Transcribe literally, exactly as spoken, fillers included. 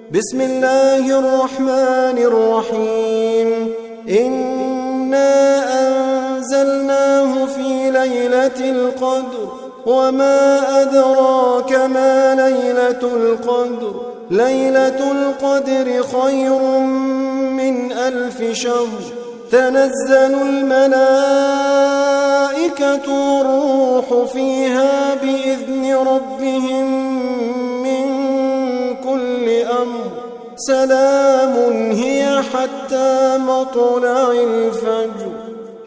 بسم الله الرحمن الرحيم إنا أنزلناه في ليلة القدر وما أدراك ما ليلة القدر ليلة القدر خير من ألف شهر تنزل الملائكة والروح فيها بإذن ربهم من كل أمر سلام هي حتى مطلع الفجر.